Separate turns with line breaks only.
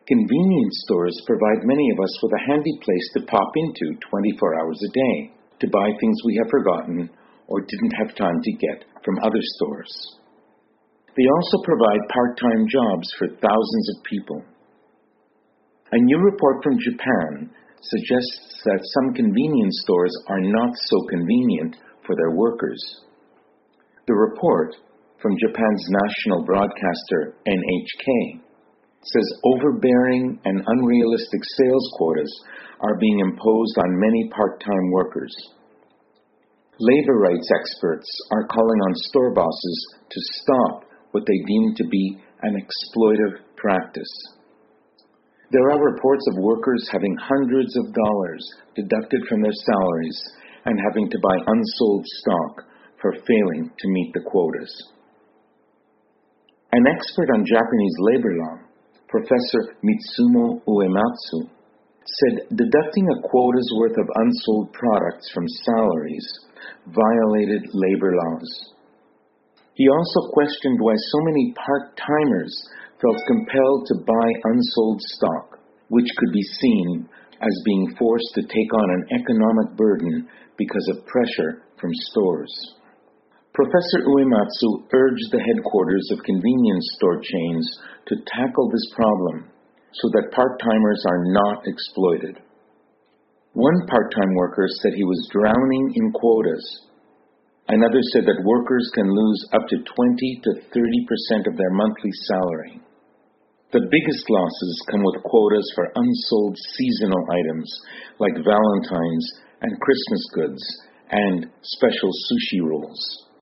Convenience stores provide many of us with a handy place to pop into 24 hours a day to buy things we have forgotten or didn't have time to get from other stores. They also provide part-time jobs for thousands of people. A new report from Japan suggests that some convenience stores are not so convenient for their workers. The report, from Japan's national broadcaster NHK, says overbearing and unrealistic sales quotas are being imposed on many part-time workers. Labor rights experts are calling on store bosses to stop what they deem to be an exploitive practice. There are reports of workers having hundreds of dollars deducted from their salaries and having to buy unsold stock for failing to meet the quotas. An expert on Japanese labor law, Professor Mitsumo Uematsu, said deducting a quota's worth of unsold products from salaries violated labor laws. He also questioned why so many part-timers felt compelled to buy unsold stock, which could be seen as being forced to take on an economic burden because of pressure from stores. Professor Uematsu urged the headquarters of convenience store chains to tackle this problem so that part-timers are not exploited. One part-time worker said he was drowning in quotas. Another said that workers can lose up to 20 to 30% of their monthly salary. The biggest losses come with quotas for unsold seasonal items like Valentine's and Christmas goods and special sushi rolls.